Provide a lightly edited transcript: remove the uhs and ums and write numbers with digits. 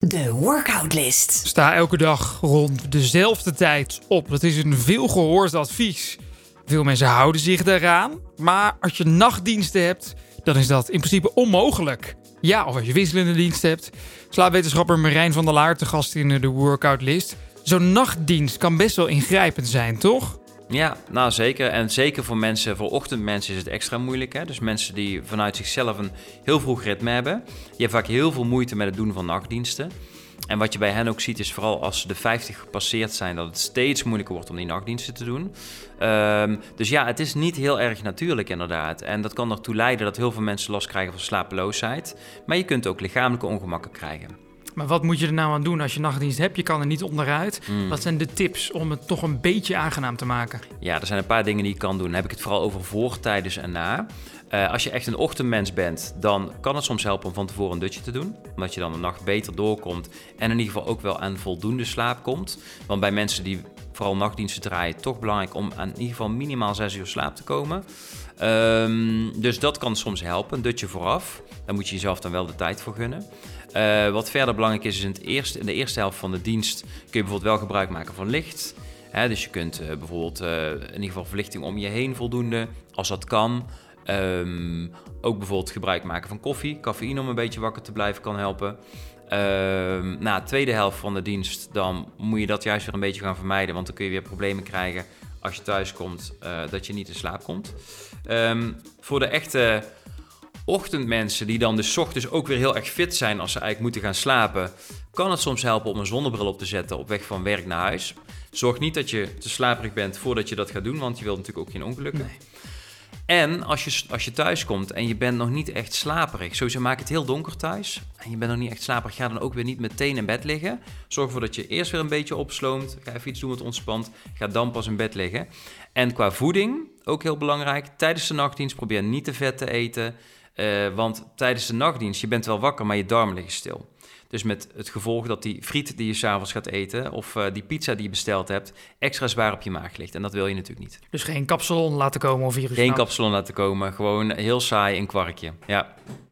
De workoutlist. Sta elke dag rond dezelfde tijd op. Dat is een veelgehoord advies. Veel mensen houden zich daaraan. Maar als je nachtdiensten hebt, dan is dat in principe onmogelijk. Ja, of als je wisselende dienst hebt. Slaapwetenschapper Marijn van der Laar te gast in de workoutlist. Zo'n nachtdienst kan best wel ingrijpend zijn, toch? Ja, nou zeker. En zeker voor ochtendmensen is het extra moeilijk. Hè? Dus mensen die vanuit zichzelf een heel vroeg ritme hebben. Die hebben vaak heel veel moeite met het doen van nachtdiensten. En wat je bij hen ook ziet is vooral als ze de 50 gepasseerd zijn, dat het steeds moeilijker wordt om die nachtdiensten te doen. Dus ja, het is niet heel erg natuurlijk inderdaad. En dat kan ertoe leiden dat heel veel mensen last krijgen van slapeloosheid. Maar je kunt ook lichamelijke ongemakken krijgen. Maar wat moet je er nou aan doen als je nachtdienst hebt? Je kan er niet onderuit. Wat zijn de tips om het toch een beetje aangenaam te maken? Ja, er zijn een paar dingen die je kan doen. Dan heb ik het vooral over voor, tijdens en na. Als je echt een ochtendmens bent, dan kan het soms helpen om van tevoren een dutje te doen. Omdat je dan de nacht beter doorkomt en in ieder geval ook wel aan voldoende slaap komt. Want bij mensen die vooral nachtdiensten draaien, toch belangrijk om aan in ieder geval minimaal 6 uur slaap te komen. Dus dat kan soms helpen, een dutje vooraf. Daar moet je jezelf dan wel de tijd voor gunnen. Wat verder belangrijk is in de eerste helft van de dienst kun je bijvoorbeeld wel gebruik maken van licht. Dus je kunt bijvoorbeeld in ieder geval verlichting om je heen voldoende, als dat kan. Ook bijvoorbeeld gebruik maken van koffie. Cafeïne om een beetje wakker te blijven kan helpen. Na de tweede helft van de dienst dan moet je dat juist weer een beetje gaan vermijden. Want dan kun je weer problemen krijgen als je thuis komt dat je niet in slaap komt. Voor de echte ochtendmensen die dan dus 's ochtends ook weer heel erg fit zijn als ze eigenlijk moeten gaan slapen, kan het soms helpen om een zonnebril op te zetten op weg van werk naar huis. Zorg niet dat je te slaperig bent voordat je dat gaat doen, want je wilt natuurlijk ook geen ongelukken. Nee. En als je thuis komt en je bent nog niet echt slaperig, sowieso maak het heel donker thuis en je bent nog niet echt slaperig, ga dan ook weer niet meteen in bed liggen. Zorg ervoor dat je eerst weer een beetje opsloomt, ga even iets doen wat ontspant, ga dan pas in bed liggen. En qua voeding, ook heel belangrijk, tijdens de nachtdienst probeer niet te vet te eten, want tijdens de nachtdienst, je bent wel wakker, maar je darmen liggen stil. Dus met het gevolg dat die friet die je s'avonds gaat eten of die pizza die je besteld hebt, extra zwaar op je maag ligt. En dat wil je natuurlijk niet. Dus geen kapsalon laten komen of virus. Geen kapsalon laten komen, gewoon heel saai een kwarkje. Ja.